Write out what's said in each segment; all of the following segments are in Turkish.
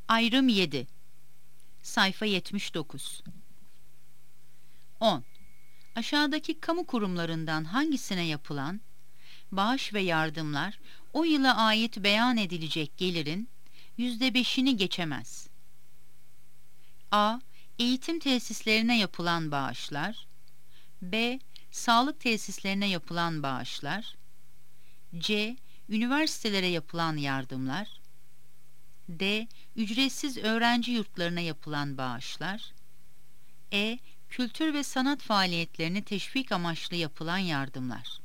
Ayrım 7. Sayfa 79. 10. Aşağıdaki kamu kurumlarından hangisine yapılan bağış ve yardımlar o yıla ait beyan edilecek gelirin %5'ini geçemez? A. Eğitim tesislerine yapılan bağışlar. B. Sağlık tesislerine yapılan bağışlar. C. Üniversitelere yapılan yardımlar. D. Ücretsiz öğrenci yurtlarına yapılan bağışlar. E. Kültür ve sanat faaliyetlerini teşvik amaçlı yapılan yardımlar.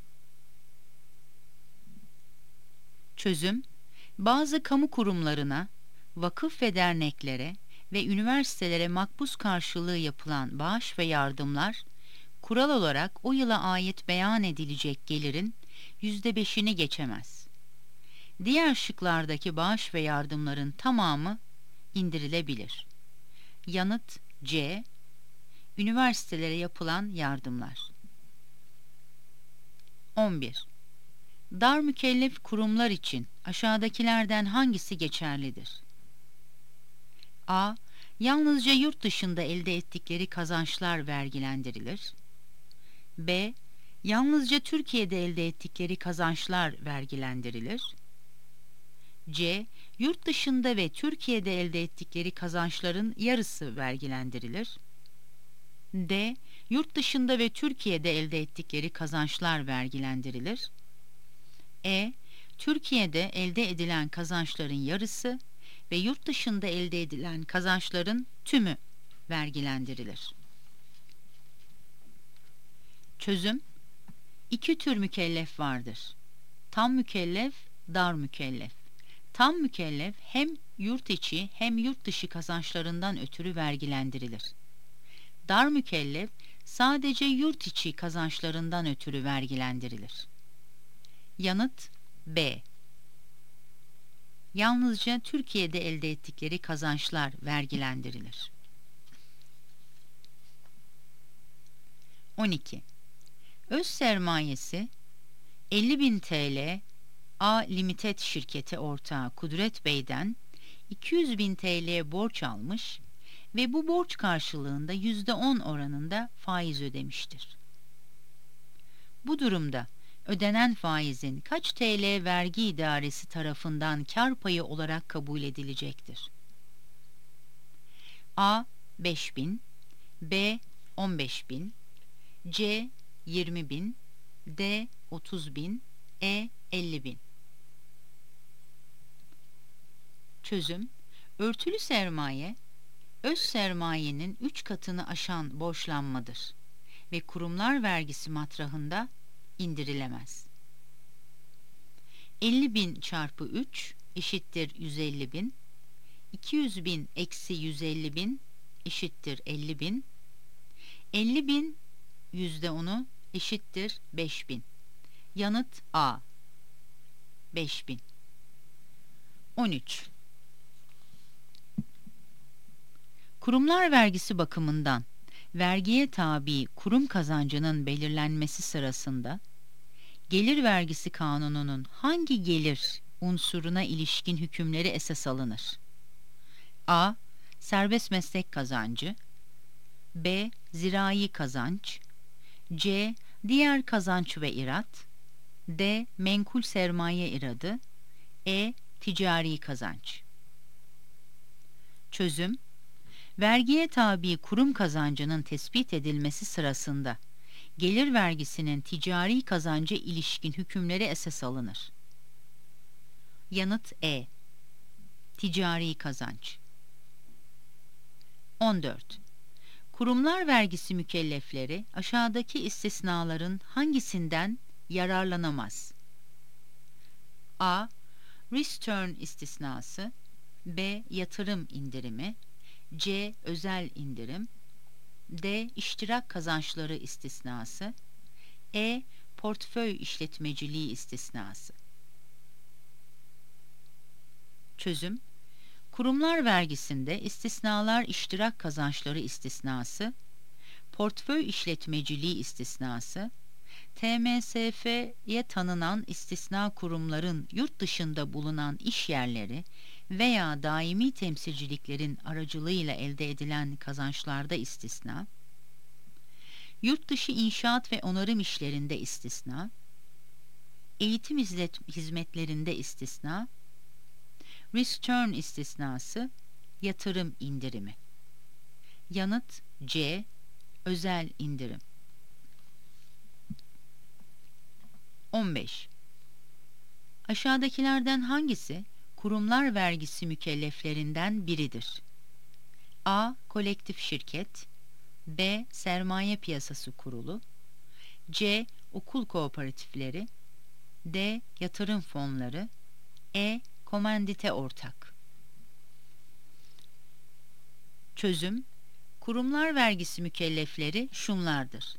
Çözüm: bazı kamu kurumlarına, vakıf ve derneklere ve üniversitelere makbuz karşılığı yapılan bağış ve yardımlar, kural olarak o yıla ait beyan edilecek gelirin %5'ini geçemez. Diğer şıklardaki bağış ve yardımların tamamı indirilebilir. Yanıt C. Üniversitelere yapılan yardımlar. 11. Dar mükellef kurumlar için aşağıdakilerden hangisi geçerlidir? A. Yalnızca yurt dışında elde ettikleri kazançlar vergilendirilir. B. Yalnızca Türkiye'de elde ettikleri kazançlar vergilendirilir. C. Yurt dışında ve Türkiye'de elde ettikleri kazançların yarısı vergilendirilir. D. Yurt dışında ve Türkiye'de elde ettikleri kazançlar vergilendirilir. E. Türkiye'de elde edilen kazançların yarısı ve yurt dışında elde edilen kazançların tümü vergilendirilir. Çözüm: İki tür mükellef vardır. Tam mükellef, dar mükellef. Tam mükellef hem yurt içi hem yurt dışı kazançlarından ötürü vergilendirilir. Dar mükellef sadece yurt içi kazançlarından ötürü vergilendirilir. Yanıt B. Yalnızca Türkiye'de elde ettikleri kazançlar vergilendirilir. 12. Öz sermayesi 50.000 TL A Limited şirketi ortağı Kudret Bey'den 200.000 TL borç almış ve bu borç karşılığında %10 oranında faiz ödemiştir. Bu durumda ödenen faizin kaç TL vergi idaresi tarafından kar payı olarak kabul edilecektir? A. 5.000, B. 15.000, C. 20.000, D. 30.000, E. 50.000. Çözüm: örtülü sermaye, öz sermayenin 3 katını aşan borçlanmadır ve kurumlar vergisi matrahında indirilemez. 50.000 çarpı 3 eşittir 150.000, 200.000 eksi 150.000 eşittir 50.000, 50.000 %10'u eşittir 5.000. Yanıt A. 5.000. 13. Kurumlar vergisi bakımından vergiye tabi kurum kazancının belirlenmesi sırasında Gelir Vergisi Kanunu'nun hangi gelir unsuruna ilişkin hükümleri esas alınır? A. Serbest meslek kazancı, B. Zirai kazanç, C. Diğer kazanç ve irat, D. Menkul sermaye iradı, E. Ticari kazanç. Çözüm: vergiye tabi kurum kazancının tespit edilmesi sırasında gelir vergisinin ticari kazanca ilişkin hükümleri esas alınır. Yanıt E. Ticari kazanç. 14. Kurumlar vergisi mükellefleri aşağıdaki istisnaların hangisinden yararlanamaz? A. Return istisnası, B. Yatırım indirimi, C. Özel indirim, D. İştirak kazançları istisnası, E. Portföy işletmeciliği istisnası. Çözüm: kurumlar vergisinde istisnalar iştirak kazançları istisnası, portföy işletmeciliği istisnası, TMSF'ye tanınan istisna kurumların yurt dışında bulunan iş yerleri veya daimi temsilciliklerin aracılığıyla elde edilen kazançlarda istisna, yurt dışı inşaat ve onarım işlerinde istisna, eğitim hizmetlerinde istisna, return istisnası, yatırım indirimi. Yanıt C. Özel indirim. 15. Aşağıdakilerden hangisi kurumlar vergisi mükelleflerinden biridir? A. Kolektif şirket, B. Sermaye Piyasası Kurulu, C. Okul kooperatifleri, D. Yatırım fonları, E. Komandite ortak. Çözüm: kurumlar vergisi mükellefleri şunlardır: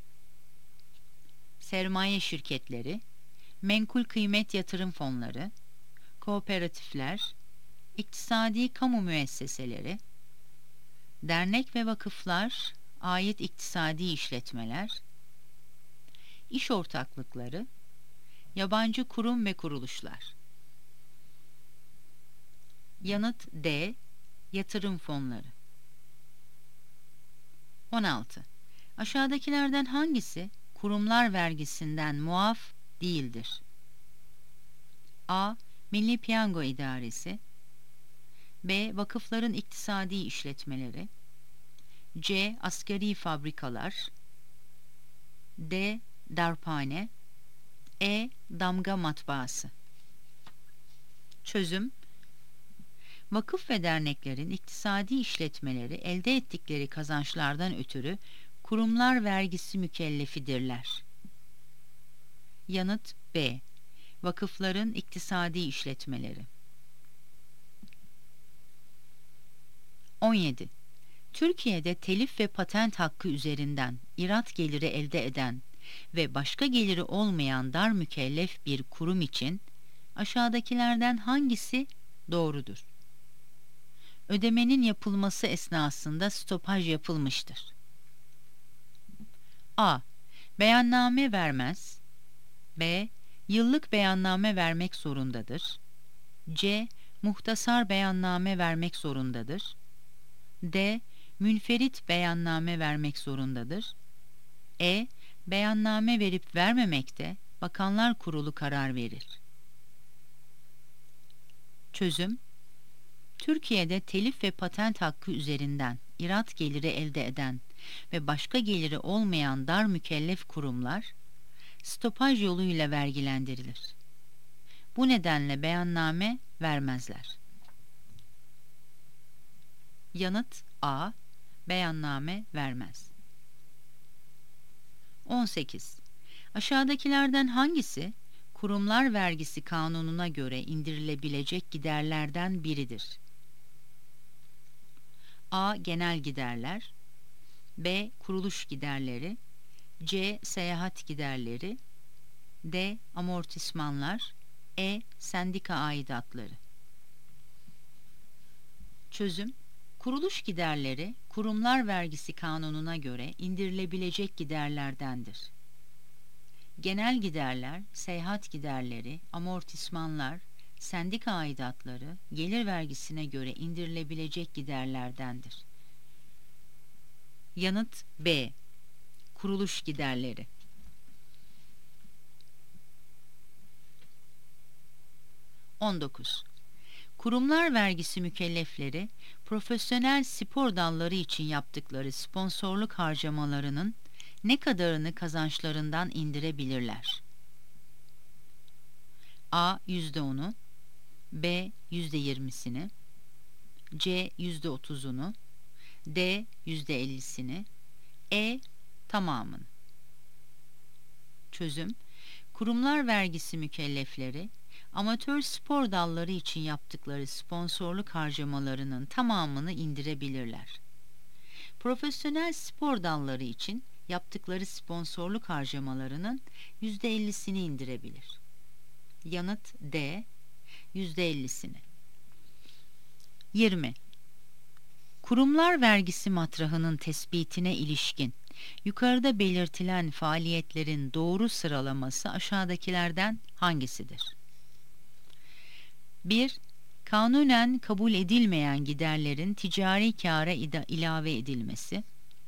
sermaye şirketleri, menkul kıymet yatırım fonları, kooperatifler, iktisadi kamu müesseseleri, dernek ve vakıflar, ait iktisadi işletmeler, iş ortaklıkları, yabancı kurum ve kuruluşlar. Yanıt D. Yatırım fonları. 16. Aşağıdakilerden hangisi kurumlar vergisinden muaf değildir? A. Milli Piyango İdaresi, B. Vakıfların iktisadi işletmeleri, C. Asgari fabrikalar, D. Darphane, E. Damga matbaası. Çözüm: vakıf ve derneklerin iktisadi işletmeleri elde ettikleri kazançlardan ötürü kurumlar vergisi mükellefidirler. Yanıt B. Vakıfların iktisadi işletmeleri. 17. Türkiye'de telif ve patent hakkı üzerinden irat geliri elde eden ve başka geliri olmayan dar mükellef bir kurum için aşağıdakilerden hangisi doğrudur? Ödemenin yapılması esnasında stopaj yapılmıştır. A. Beyanname vermez. B. Yıllık beyanname vermek zorundadır. C. Muhtasar beyanname vermek zorundadır. D. Münferit beyanname vermek zorundadır. E. Beyanname verip vermemekte Bakanlar Kurulu karar verir. Çözüm: Türkiye'de telif ve patent hakkı üzerinden irat geliri elde eden ve başka geliri olmayan dar mükellef kurumlar stopaj yoluyla vergilendirilir. Bu nedenle beyanname vermezler. Yanıt A. Beyanname vermez. 18. Aşağıdakilerden hangisi kurumlar vergisi kanununa göre indirilebilecek giderlerden biridir? A. Genel giderler, B. Kuruluş giderleri, C. Seyahat giderleri, D. Amortismanlar, E. Sendika aidatları. Çözüm: kuruluş giderleri kurumlar vergisi kanununa göre indirilebilecek giderlerdendir. Genel giderler, seyahat giderleri, amortismanlar, sendika aidatları gelir vergisine göre indirilebilecek giderlerdendir. Yanıt B. Kuruluş giderleri. 19. Kurumlar vergisi mükellefleri, profesyonel spor dalları için yaptıkları sponsorluk harcamalarının ne kadarını kazançlarından indirebilirler? A. %10'u, B. %20'sini, C. %30'unu, D. %50'sini, E. Tamamını. Çözüm: kurumlar vergisi mükellefleri, amatör spor dalları için yaptıkları sponsorluk harcamalarının tamamını indirebilirler. Profesyonel spor dalları için yaptıkları sponsorluk harcamalarının %50'sini indirebilir. Yanıt D. %50'sini. 20. Kurumlar vergisi matrahının tespitine ilişkin yukarıda belirtilen faaliyetlerin doğru sıralaması aşağıdakilerden hangisidir? 1. Kanunen kabul edilmeyen giderlerin ticari kâra ilave edilmesi.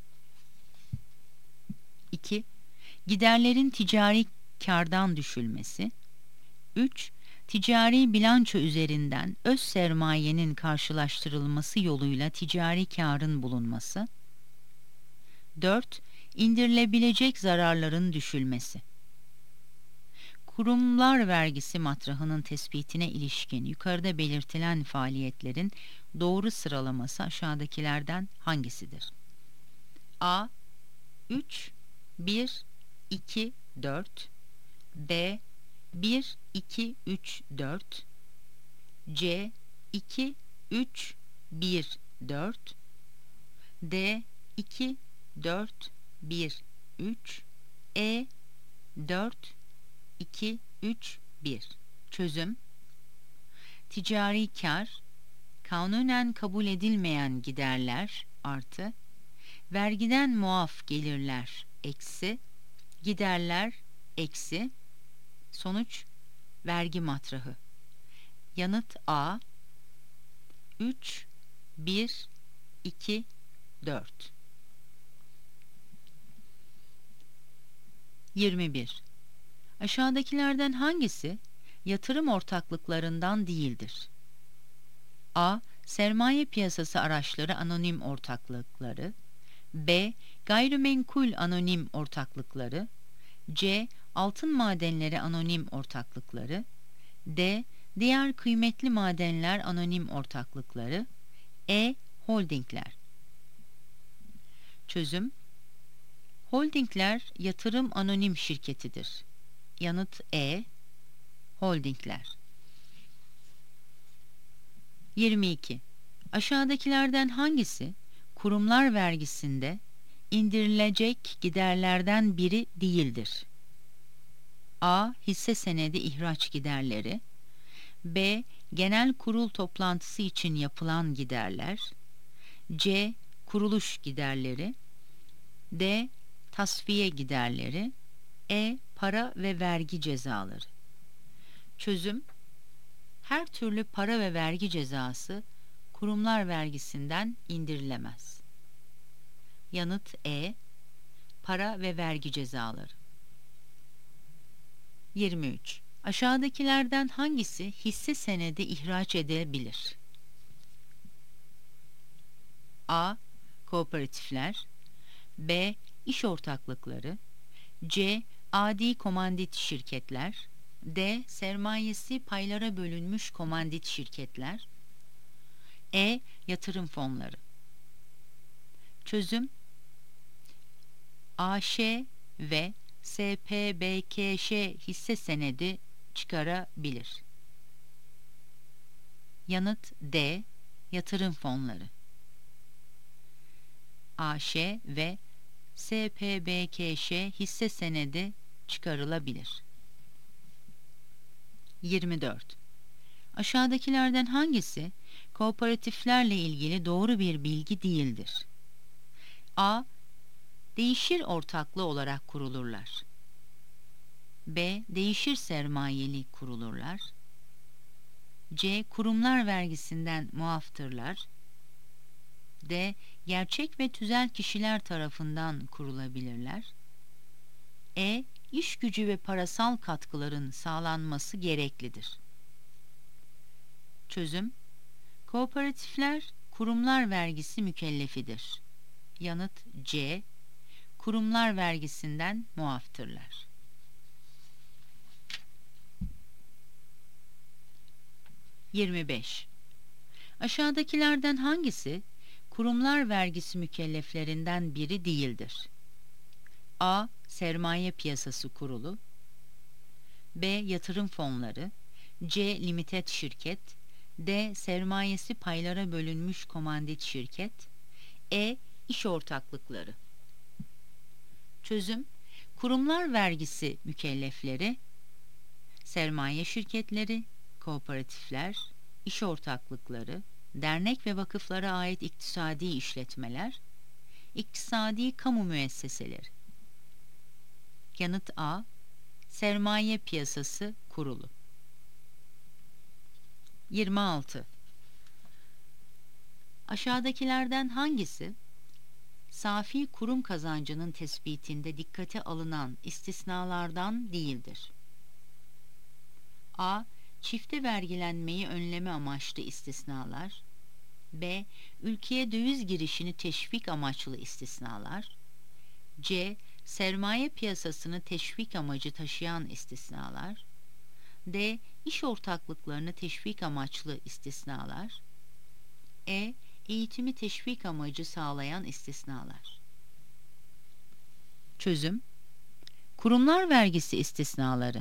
2. Giderlerin ticari kârdan düşülmesi. 3. Ticari bilanço üzerinden öz sermayenin karşılaştırılması yoluyla ticari kârın bulunması. 4. İndirilebilecek zararların düşülmesi. Kurumlar vergisi matrahının tespitine ilişkin yukarıda belirtilen faaliyetlerin doğru sıralaması aşağıdakilerden hangisidir? A. 3, 1, 2, 4. B. 1, 2, 3, 4. C. 2, 3, 1, 4. D. 2, 4, 1, 3. E. 4, 2, 3, 1. Çözüm: ticari kar, kanunen kabul edilmeyen giderler artı, vergiden muaf gelirler eksi, giderler eksi, sonuç vergi matrahı. Yanıt A. 3, 1, 2, 4. 21. Aşağıdakilerden hangisi yatırım ortaklıklarından değildir? A. Sermaye piyasası araçları anonim ortaklıkları. B. Gayrimenkul anonim ortaklıkları. C. Altın madenleri anonim ortaklıkları. D. Diğer kıymetli madenler anonim ortaklıkları. E. Holdingler. Çözüm: holdingler yatırım anonim şirketidir. Yanıt E. Holdingler. 22. Aşağıdakilerden hangisi kurumlar vergisinde indirilecek giderlerden biri değildir? A. Hisse senedi ihraç giderleri. B. Genel kurul toplantısı için yapılan giderler. C. Kuruluş giderleri. D. Tasfiye giderleri. E. Para ve vergi cezaları. Çözüm: her türlü para ve vergi cezası kurumlar vergisinden indirilemez. Yanıt E. Para ve vergi cezaları. 23. Aşağıdakilerden hangisi hisse senedi ihraç edebilir? A. Kooperatifler. B. İş ortaklıkları. C. Adi komandit şirketler. D. Sermayesi paylara bölünmüş komandit şirketler. E. Yatırım fonları. Çözüm: AŞ ve SPBKŞ hisse senedi çıkarabilir. Yanıt D. Yatırım fonları. AŞ ve SPBKŞ hisse senedi çıkarılabilir. 24. Aşağıdakilerden hangisi kooperatiflerle ilgili doğru bir bilgi değildir? A. Değişir ortaklığı olarak kurulurlar. B. Değişir sermayeli kurulurlar. C. Kurumlar vergisinden muaftırlar. D. Gerçek ve tüzel kişiler tarafından kurulabilirler. E. İş gücü ve parasal katkıların sağlanması gereklidir. Çözüm: kooperatifler kurumlar vergisi mükellefidir. Yanıt C. Kurumlar vergisinden muaftırlar. 25. Aşağıdakilerden hangisi kurumlar vergisi mükelleflerinden biri değildir? A. Sermaye Piyasası Kurulu. B. Yatırım fonları. C. Limited şirket. D. Sermayesi paylara bölünmüş komandit şirket. E. İş ortaklıkları. Çözüm: kurumlar vergisi mükellefleri, sermaye şirketleri, kooperatifler, iş ortaklıkları, dernek ve vakıflara ait iktisadi işletmeler, iktisadi kamu müesseseleri. Yanıt A. Sermaye Piyasası Kurulu. 26. Aşağıdakilerden hangisi safi kurum kazancının tespitinde dikkate alınan istisnalardan değildir? A. Çifte vergilenmeyi önleme amaçlı istisnalar. B. Ülkeye döviz girişini teşvik amaçlı istisnalar. C. Sermaye piyasasını teşvik amacı taşıyan istisnalar. D. İş ortaklıklarını teşvik amaçlı istisnalar. E. Eğitimi teşvik amacı sağlayan istisnalar. Çözüm: kurumlar vergisi istisnaları: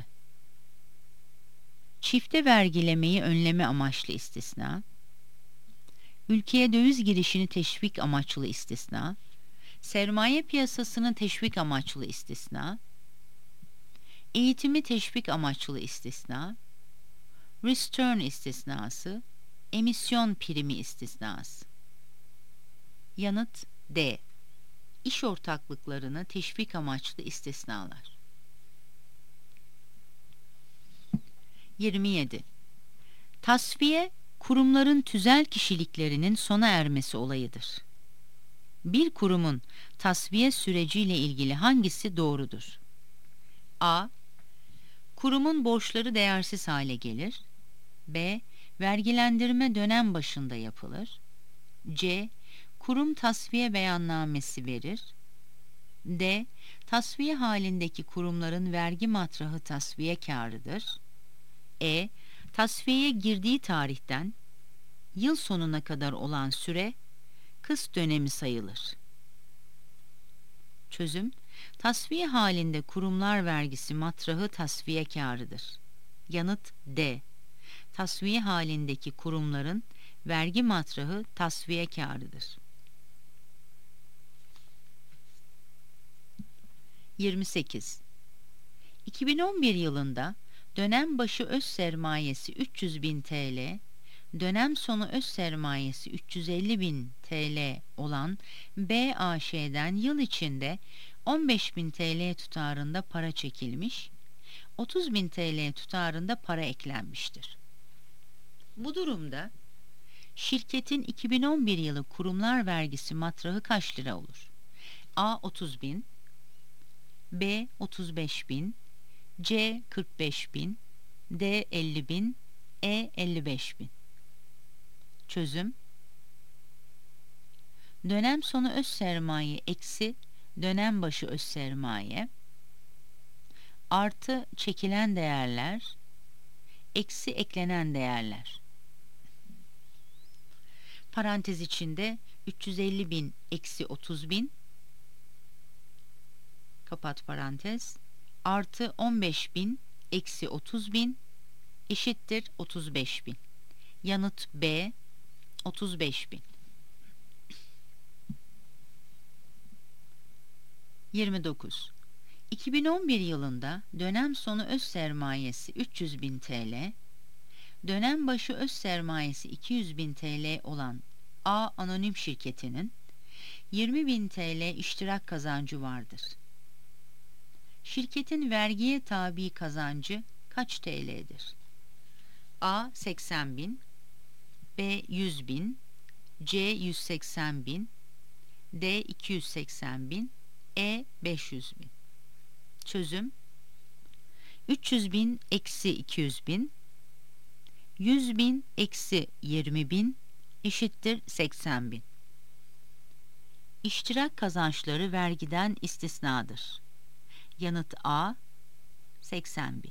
çifte vergilemeyi önleme amaçlı istisna, ülkeye döviz girişini teşvik amaçlı istisna, sermaye piyasasını teşvik amaçlı istisna, eğitimi teşvik amaçlı istisna, return istisnası, emisyon primi istisnası. Yanıt D. İş ortaklıklarını teşvik amaçlı istisnalar. 27. Tasfiye, kurumların tüzel kişiliklerinin sona ermesi olayıdır. Bir kurumun tasfiye süreciyle ilgili hangisi doğrudur? A. Kurumun borçları değersiz hale gelir. B. Vergilendirme dönem başında yapılır. C. Kurum tasfiye beyannamesi verir. D. Tasfiye halindeki kurumların vergi matrahı tasfiye kârıdır. E. Tasfiyeye girdiği tarihten yıl sonuna kadar olan süre kıs dönemi sayılır. Çözüm: tasfiye halinde kurumlar vergisi matrahı tasfiye kârıdır. Yanıt D. Tasfiye halindeki kurumların vergi matrahı tasfiye kârıdır. 28. 2011 yılında dönem başı öz sermayesi 300.000 TL, dönem sonu öz sermayesi 350.000 TL olan B AŞ'den yıl içinde 15.000 TL tutarında para çekilmiş, 30.000 TL tutarında para eklenmiştir. Bu durumda şirketin 2011 yılı kurumlar vergisi matrahı kaç lira olur? A 30.000, B 35.000, C 45.000, D 50.000, E 55.000. Çözüm: dönem sonu öz sermaye eksi dönem başı öz sermaye artı çekilen değerler eksi eklenen değerler. Parantez içinde 350.000 eksi 30.000 kapat parantez artı 15.000 eksi 30.000 eşittir 35.000. Yanıt B 35.000. 29. 2011 yılında dönem sonu öz sermayesi 300.000 TL, dönem başı öz sermayesi 200.000 TL olan A anonim şirketinin 20.000 TL iştirak kazancı vardır. Şirketin vergiye tabi kazancı kaç TL'dir? A 80.000, B 100.000, C 180.000, D 280.000, E 500.000. Çözüm: 300.000 eksi 200.000, 100.000 eksi 20.000 eşittir 80.000. İştirak kazançları vergiden istisnadır. Yanıt A 80.000.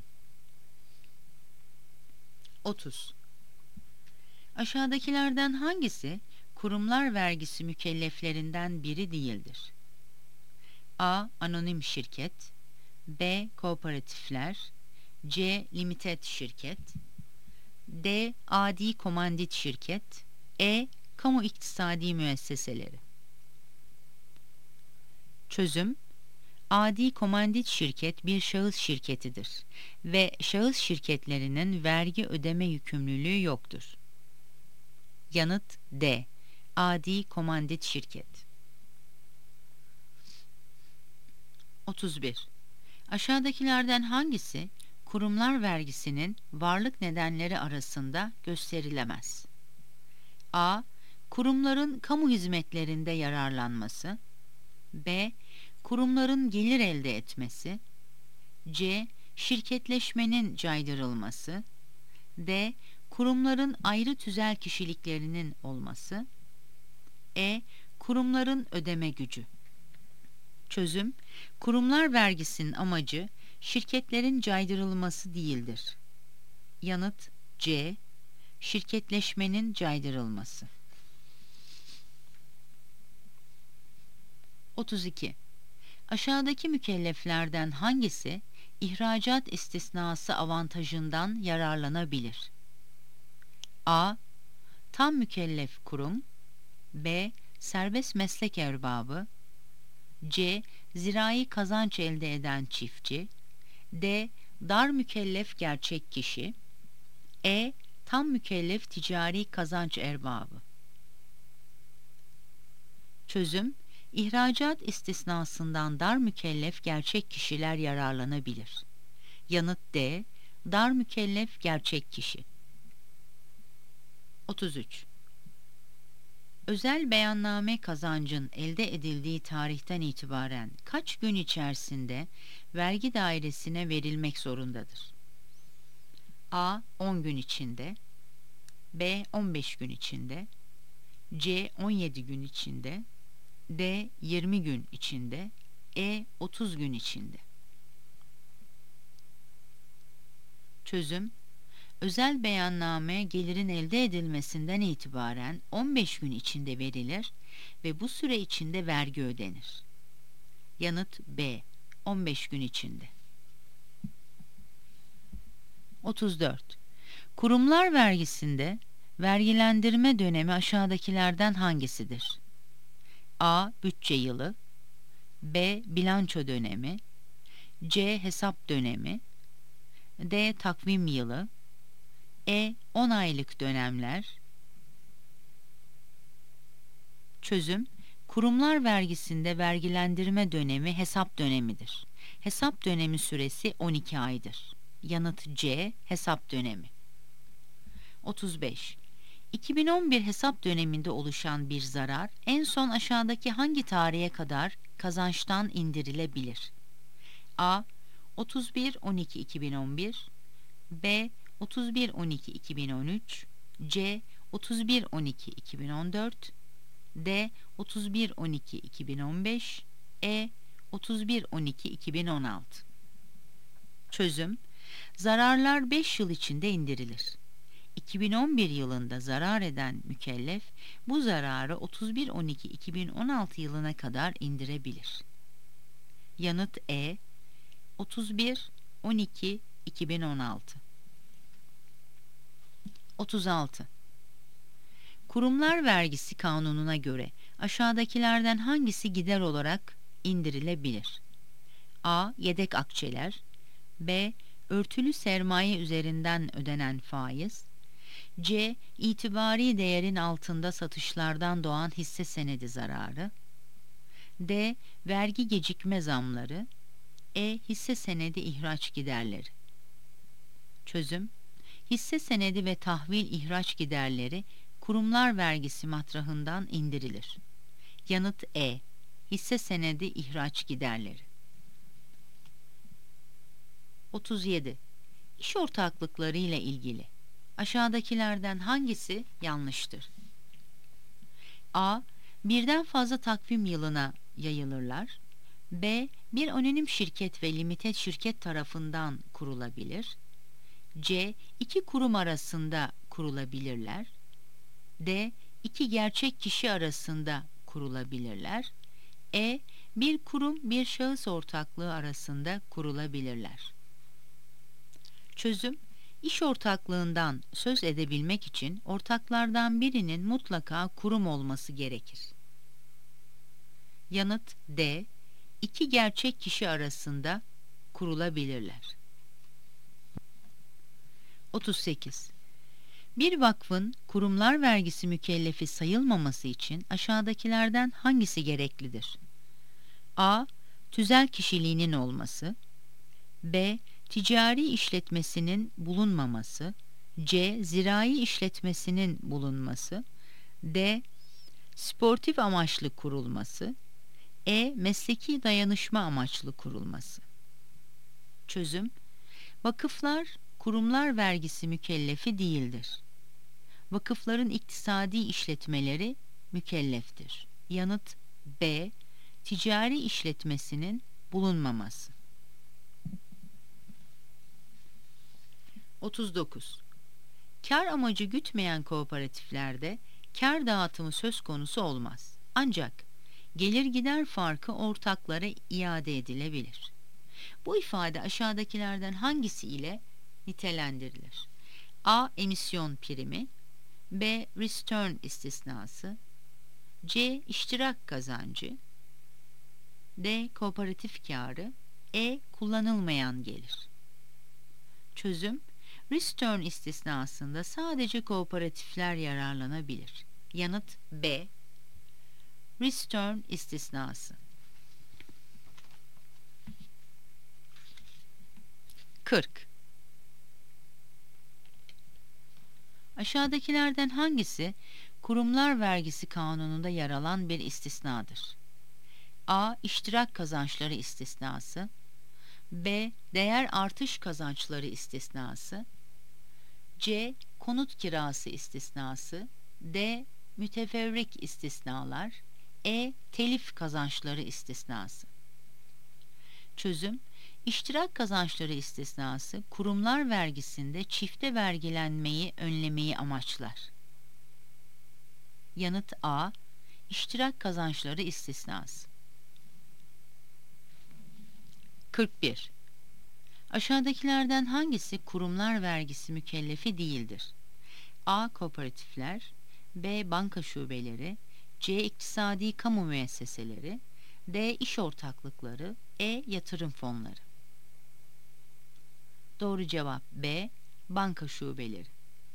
30. Aşağıdakilerden hangisi kurumlar vergisi mükelleflerinden biri değildir? A. Anonim şirket, B. Kooperatifler, C. Limited şirket, D. Adi komandit şirket, E. Kamu iktisadi müesseseleri. Çözüm: adi komandit şirket bir şahıs şirketidir ve şahıs şirketlerinin vergi ödeme yükümlülüğü yoktur. Yanıt D. Adi komandit şirket. 31. Aşağıdakilerden hangisi kurumlar vergisinin varlık nedenleri arasında gösterilemez. A. Kurumların kamu hizmetlerinde yararlanması. B. Kurumların gelir elde etmesi. C. Şirketleşmenin caydırılması. D. Kurumların ayrı tüzel kişiliklerinin olması. E. Kurumların ödeme gücü. Çözüm: kurumlar vergisinin amacı şirketlerin caydırılması değildir. Yanıt C. Şirketleşmenin caydırılması. 32. Aşağıdaki mükelleflerden hangisi ihracat istisnası avantajından yararlanabilir? A. Tam mükellef kurum. B. Serbest meslek erbabı. C. Zirai kazanç elde eden çiftçi. D. Dar mükellef gerçek kişi. E. Tam mükellef ticari kazanç erbabı. Çözüm: İhracat istisnasından dar mükellef gerçek kişiler yararlanabilir. Yanıt D. Dar mükellef gerçek kişi. 33. Özel beyanname kazancın elde edildiği tarihten itibaren kaç gün içerisinde vergi dairesine verilmek zorundadır? A. 10 gün içinde. B. 15 gün içinde. C. 17 gün içinde. D. 20 gün içinde. E. 30 gün içinde. Çözüm: özel beyanname gelirin elde edilmesinden itibaren 15 gün içinde verilir ve bu süre içinde vergi ödenir. Yanıt B. 15 gün içinde. 34. Kurumlar vergisinde vergilendirme dönemi aşağıdakilerden hangisidir? A. Bütçe yılı. B. Bilanço dönemi. C. Hesap dönemi. D. Takvim yılı. E. 10 aylık dönemler. Çözüm: kurumlar vergisinde vergilendirme dönemi hesap dönemidir. Hesap dönemi süresi 12 aydır. Yanıt C. Hesap dönemi. 35. 2011 hesap döneminde oluşan bir zarar en son aşağıdaki hangi tarihe kadar kazançtan indirilebilir? A. 31-12-2011. B. 31-12-2013. C. 31-12-2014. D. 31-12-2015. E. 31-12-2016. Çözüm: zararlar 5 yıl içinde indirilir. 2011 yılında zarar eden mükellef bu zararı 31-12-2016 yılına kadar indirebilir. Yanıt E. 31-12-2016. 36. Kurumlar vergisi kanununa göre aşağıdakilerden hangisi gider olarak indirilebilir? A. Yedek akçeler. B. Örtülü sermaye üzerinden ödenen faiz. C. İtibari değerin altında satışlardan doğan hisse senedi zararı. D. Vergi gecikme zamları. E. Hisse senedi ihraç giderleri. Çözüm: hisse senedi ve tahvil ihraç giderleri kurumlar vergisi matrahından indirilir. Yanıt E. Hisse senedi ihraç giderleri. 37. İş ortaklıkları ile ilgili aşağıdakilerden hangisi yanlıştır? A. Birden fazla takvim yılına yayılırlar. B. Bir anonim şirket ve limited şirket tarafından kurulabilir. C. İki kurum arasında kurulabilirler. D. İki gerçek kişi arasında kurulabilirler. E. Bir kurum bir şahıs ortaklığı arasında kurulabilirler. Çözüm: İş ortaklığından söz edebilmek için ortaklardan birinin mutlaka kurum olması gerekir. Yanıt D. İki gerçek kişi arasında kurulabilirler. 38. Bir vakfın kurumlar vergisi mükellefi sayılmaması için aşağıdakilerden hangisi gereklidir? A. Tüzel kişiliğinin olması. B. ticari işletmesinin bulunmaması, C. Zirai işletmesinin bulunması, D. Sportif amaçlı kurulması, E. Mesleki dayanışma amaçlı kurulması. Çözüm: vakıflar, kurumlar vergisi mükellefi değildir. Vakıfların iktisadi işletmeleri mükelleftir. Yanıt B. Ticari işletmesinin bulunmaması. 39. Kar amacı gütmeyen kooperatiflerde kar dağıtımı söz konusu olmaz. Ancak gelir gider farkı ortaklara iade edilebilir. Bu ifade aşağıdakilerden hangisi ile nitelendirilir? A. Emisyon primi, B. Return istisnası, C. İştirak kazancı, D. Kooperatif kârı, E. Kullanılmayan gelir. Çözüm: Return istisnasında sadece kooperatifler yararlanabilir. Yanıt B. Return istisnası. 40. Aşağıdakilerden hangisi kurumlar vergisi kanununda yer alan bir istisnadır? A. İştirak kazançları istisnası, B. Değer artış kazançları istisnası, C. Konut kirası istisnası, D. Müteferrik istisnalar, E. Telif kazançları istisnası. Çözüm: İştirak kazançları istisnası, kurumlar vergisinde çifte vergilenmeyi önlemeyi amaçlar. Yanıt A. İştirak kazançları istisnası. 41. Aşağıdakilerden hangisi kurumlar vergisi mükellefi değildir? A. Kooperatifler, B. Banka şubeleri, C. İktisadi kamu müesseseleri, D. İş ortaklıkları, E. Yatırım fonları. Doğru cevap B. Banka şubeleri.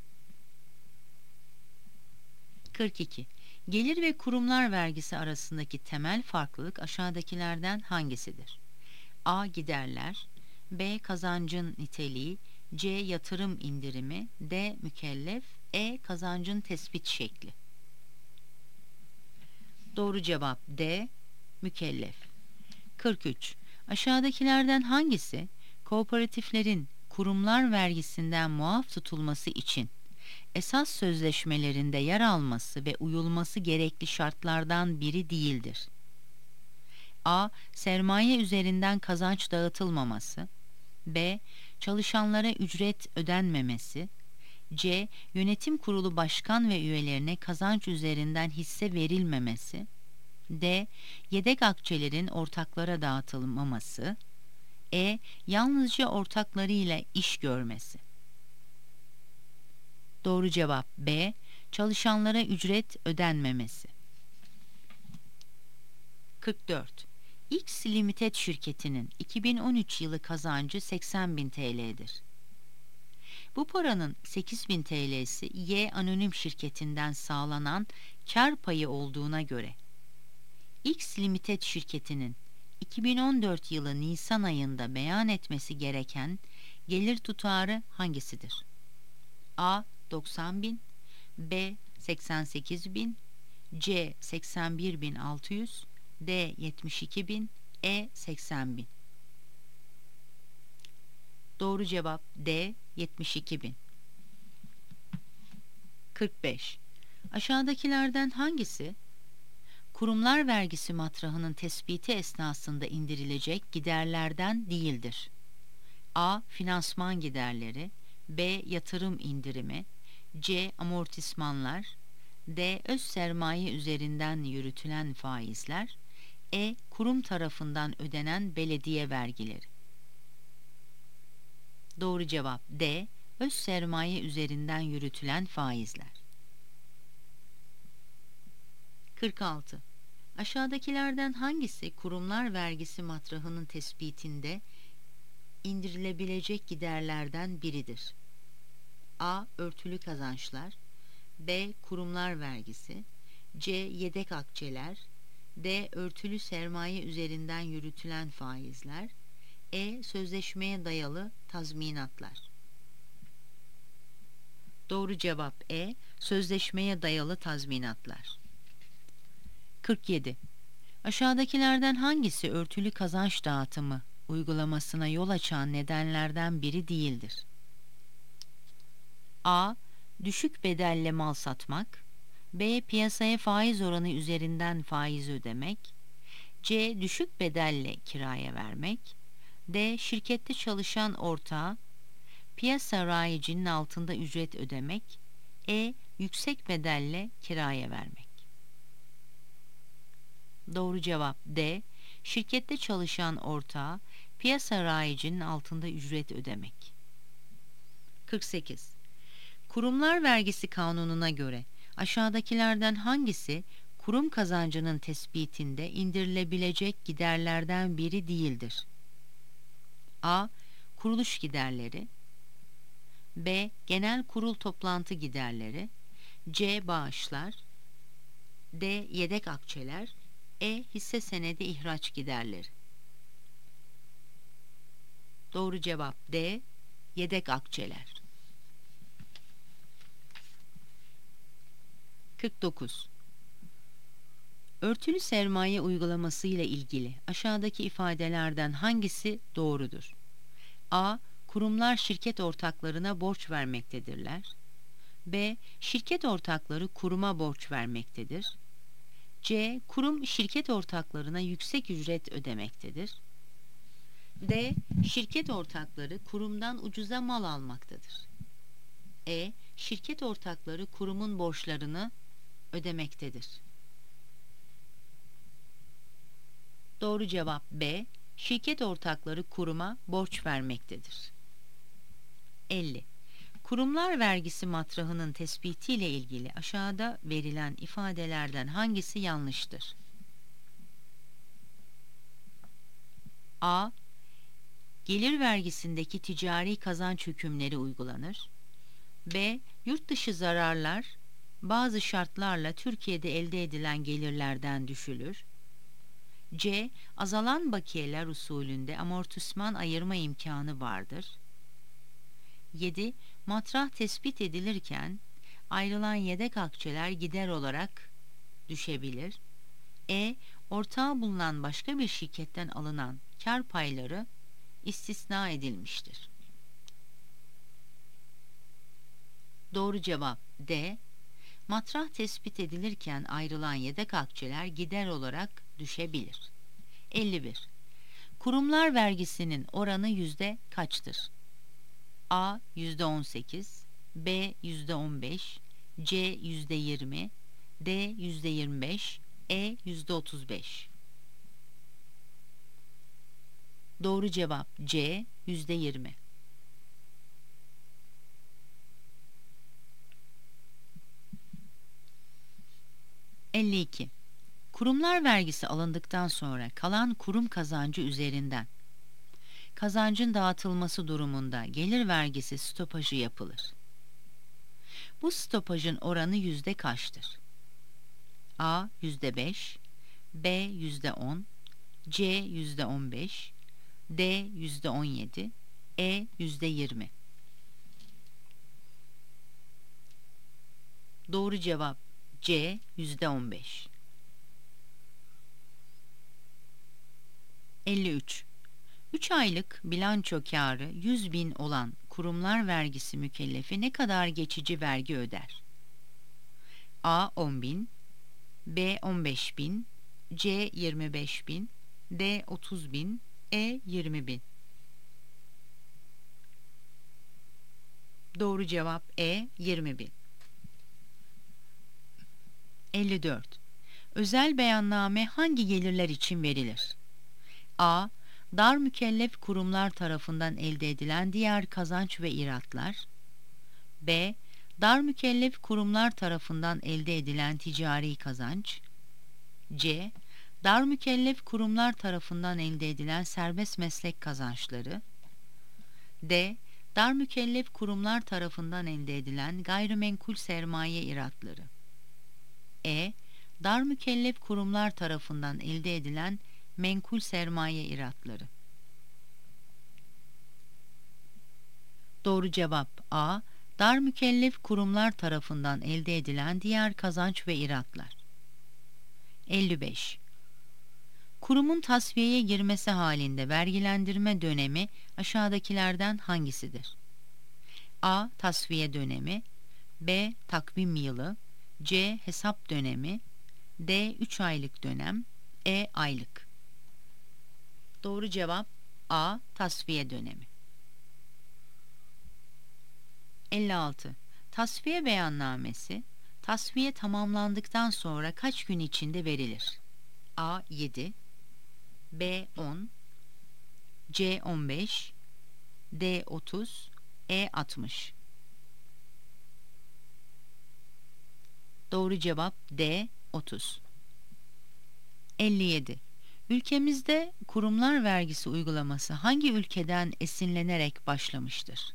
42. Gelir ve kurumlar vergisi arasındaki temel farklılık aşağıdakilerden hangisidir? A. Giderler, B. Kazancın niteliği, C. Yatırım indirimi, D. Mükellef, E. Kazancın tespit şekli. Doğru cevap D. Mükellef. 43. Aşağıdakilerden hangisi kooperatiflerin kurumlar vergisinden muaf tutulması için esas sözleşmelerinde yer alması ve uyulması gerekli şartlardan biri değildir? A. Sermaye üzerinden kazanç dağıtılmaması, B. Çalışanlara ücret ödenmemesi, C. Yönetim kurulu başkan ve üyelerine kazanç üzerinden hisse verilmemesi, D. Yedek akçelerin ortaklara dağıtılmaması, E. Yalnızca ortaklarıyla iş görmesi. Doğru cevap B. Çalışanlara ücret ödenmemesi. 44. X Limited şirketinin 2013 yılı kazancı 80.000 TL'dir. Bu paranın 8.000 TL'si Y Anonim şirketinden sağlanan kar payı olduğuna göre X Limited şirketinin 2014 yılı Nisan ayında beyan etmesi gereken gelir tutarı hangisidir? A. 90.000, B. 88.000, C. 81.600, D. 72.000, E. 80.000. Doğru cevap D. 72.000. 45. Aşağıdakilerden hangisi kurumlar vergisi matrahının tespiti esnasında indirilecek giderlerden değildir? A. Finansman giderleri, B. Yatırım indirimi, C. Amortismanlar, D. Öz sermaye üzerinden yürütülen faizler, E. Kurum tarafından ödenen belediye vergileri. Doğru cevap D. Öz sermaye üzerinden yürütülen faizler. 46. Aşağıdakilerden hangisi kurumlar vergisi matrahının tespitinde indirilebilecek giderlerden biridir? A. Örtülü kazançlar, B. Kurumlar vergisi, C. Yedek akçeler, D. Örtülü sermaye üzerinden yürütülen faizler, Sözleşmeye dayalı tazminatlar. Doğru cevap sözleşmeye dayalı tazminatlar. 47. Aşağıdakilerden hangisi örtülü kazanç dağıtımı uygulamasına yol açan nedenlerden biri değildir? A. Düşük bedelle mal satmak. B. Piyasaya faiz oranı üzerinden faiz ödemek. C. Düşük bedelle kiraya vermek. D. Şirkette çalışan ortağa piyasa rayicinin altında ücret ödemek. Yüksek bedelle kiraya vermek. Doğru cevap D. Şirkette çalışan ortağa piyasa rayicinin altında ücret ödemek. 48. Kurumlar vergisi kanununa göre aşağıdakilerden hangisi kurum kazancının tespitinde indirilebilecek giderlerden biri değildir? A. Kuruluş giderleri. B. Genel kurul toplantı giderleri. C. Bağışlar. D. Yedek akçeler. Hisse senedi ihraç giderleri. Doğru cevap D. Yedek akçeler. 49. Örtülü sermaye uygulaması ile ilgili aşağıdaki ifadelerden hangisi doğrudur? A. Kurumlar şirket ortaklarına borç vermektedirler. B. Şirket ortakları kuruma borç vermektedir. C. Kurum şirket ortaklarına yüksek ücret ödemektedir. D. Şirket ortakları kurumdan ucuza mal almaktadır. Şirket ortakları kurumun borçlarını ödemektedir. Doğru cevap B. Şirket ortakları kuruma borç vermektedir. 50. Kurumlar vergisi matrahının tespitiyle ilgili aşağıda verilen ifadelerden hangisi yanlıştır? A. Gelir vergisindeki ticari kazanç hükümleri uygulanır. B. Yurt dışı zararlar bazı şartlarla Türkiye'de elde edilen gelirlerden düşülür. C. Azalan bakiyeler usulünde amortisman ayırma imkanı vardır. 7. Matrah tespit edilirken ayrılan yedek akçeler gider olarak düşebilir. Ortağı bulunan başka bir şirketten alınan kar payları istisna edilmiştir. Doğru cevap D. Matrah tespit edilirken ayrılan yedek akçeler gider olarak düşebilir. 51. Kurumlar vergisinin oranı yüzde kaçtır? A. %18, B. %15, C. %20, D. %25, %35. Doğru cevap C. %20. 52. Kurumlar vergisi alındıktan sonra kalan kurum kazancı üzerinden kazancın dağıtılması durumunda gelir vergisi stopajı yapılır. Bu stopajın oranı yüzde kaçtır? A. %5, B. %10, C. %15, D. %17, %20. Doğru cevap C. %15. 53. 3 aylık bilanço kârı 100.000 olan kurumlar vergisi mükellefi ne kadar geçici vergi öder? A. 10.000, B. 15.000, C. 25.000, D. 30.000, E. 20.000. Doğru cevap E. 20.000. 54. Özel beyanname hangi gelirler için verilir? A. Dar mükellef kurumlar tarafından elde edilen diğer kazanç ve iratlar. B. Dar mükellef kurumlar tarafından elde edilen ticari kazanç. C. Dar mükellef kurumlar tarafından elde edilen serbest meslek kazançları. D. Dar mükellef kurumlar tarafından elde edilen gayrimenkul sermaye iratları. Dar mükellef kurumlar tarafından elde edilen menkul sermaye iratları. Doğru cevap A. Dar mükellef kurumlar tarafından elde edilen diğer kazanç ve iratlar. 55. Kurumun tasfiyeye girmesi halinde vergilendirme dönemi aşağıdakilerden hangisidir? A. Tasfiye dönemi, B. Takvim yılı, C. Hesap dönemi, D. 3 aylık dönem, E. Aylık. Doğru cevap A. Tasfiye dönemi. 56. Tasfiye beyannamesi, tasfiye tamamlandıktan sonra kaç gün içinde verilir? A. 7, B. 10, C. 15, D. 30, E. 60. Doğru cevap D. 30. 57. Ülkemizde kurumlar vergisi uygulaması hangi ülkeden esinlenerek başlamıştır?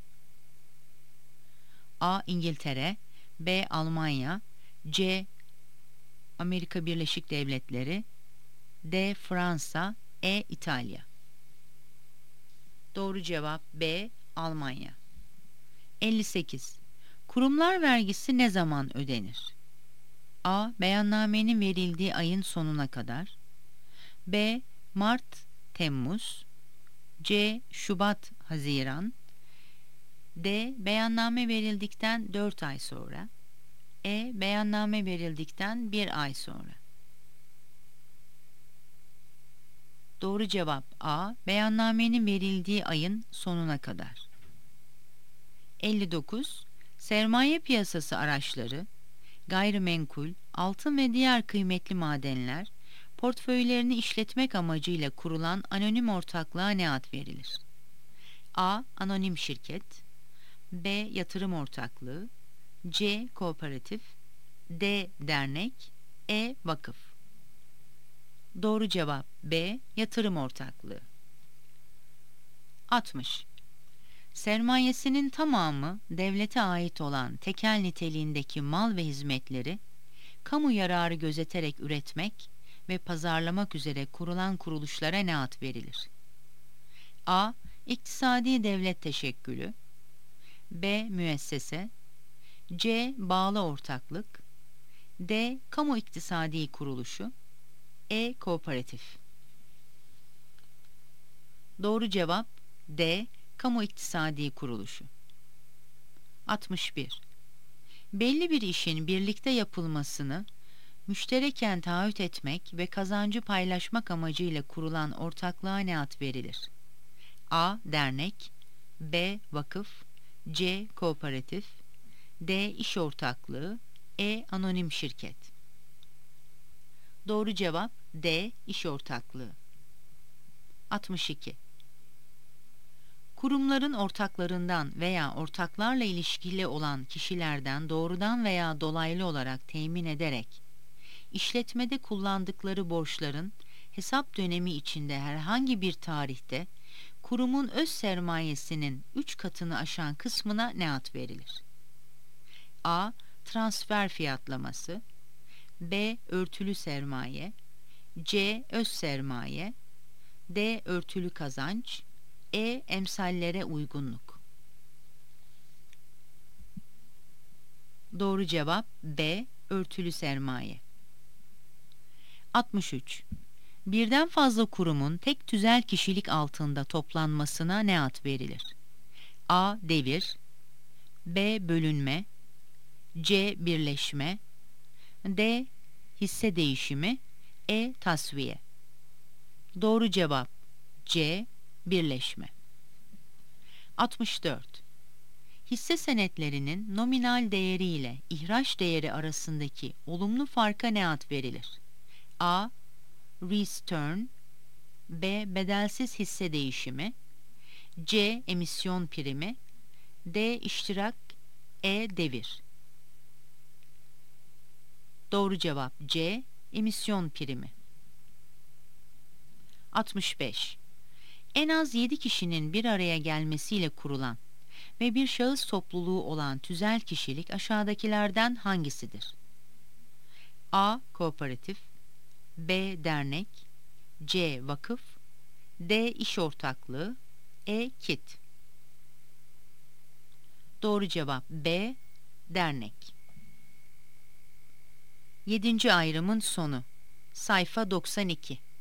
A. İngiltere, B. Almanya, C. Amerika Birleşik Devletleri, D. Fransa, E. İtalya. Doğru cevap B. Almanya. 58. Kurumlar vergisi ne zaman ödenir? A. Beyannamenin verildiği ayın sonuna kadar, B. Mart-Temmuz, C. Şubat-Haziran, D. Beyanname verildikten 4 ay sonra, E. Beyanname verildikten 1 ay sonra. Doğru cevap A. Beyannamenin verildiği ayın sonuna kadar. 59. Sermaye piyasası araçları, gayrimenkul, altın ve diğer kıymetli madenler, portföylerini işletmek amacıyla kurulan anonim ortaklığa ne ad verilir? A. Anonim şirket, B. Yatırım ortaklığı, C. Kooperatif, D. Dernek, E. Vakıf. Doğru cevap B. Yatırım ortaklığı. 60. Sermayesinin tamamı devlete ait olan tekel niteliğindeki mal ve hizmetleri, kamu yararı gözeterek üretmek ve pazarlamak üzere kurulan kuruluşlara ne ad verilir? A. İktisadi devlet teşekkülü, B. Müessese, C. Bağlı ortaklık, D. Kamu iktisadi kuruluşu, E. Kooperatif. Doğru cevap D. Kamu iktisadi kuruluşu. 61. Belli bir işin birlikte yapılmasını müştereken taahhüt etmek ve kazancı paylaşmak amacıyla kurulan ortaklığa ne ad verilir? A. Dernek, B. Vakıf, C. Kooperatif, D. İş ortaklığı, E. Anonim şirket. Doğru cevap D. İş ortaklığı. 62. Kurumların ortaklarından veya ortaklarla ilişkili olan kişilerden doğrudan veya dolaylı olarak temin ederek, işletmede kullandıkları borçların hesap dönemi içinde herhangi bir tarihte kurumun öz sermayesinin 3 katını aşan kısmına ne ad verilir? A. Transfer fiyatlaması, B. Örtülü sermaye, C. Öz sermaye, D. Örtülü kazanç, E. Emsallere uygunluk. Doğru cevap B. Örtülü sermaye. 63. Birden fazla kurumun tek tüzel kişilik altında toplanmasına ne ad verilir? A. Devir, B. Bölünme, C. Birleşme, D. Hisse değişimi, E. Tasfiye. Doğru cevap C. Birleşme. 64. Hisse senetlerinin nominal değeri ile ihraç değeri arasındaki olumlu farka ne ad verilir? A. Return, B. Bedelsiz hisse değişimi, C. Emisyon primi, D. İştirak, E. Devir. Doğru cevap C. Emisyon primi. 65. En az 7 kişinin bir araya gelmesiyle kurulan ve bir şahıs topluluğu olan tüzel kişilik aşağıdakilerden hangisidir? A. Kooperatif, B. Dernek, C. Vakıf, D. İş ortaklığı, E. Kit. Doğru cevap B. Dernek. 7. ayrımın sonu. Sayfa 92.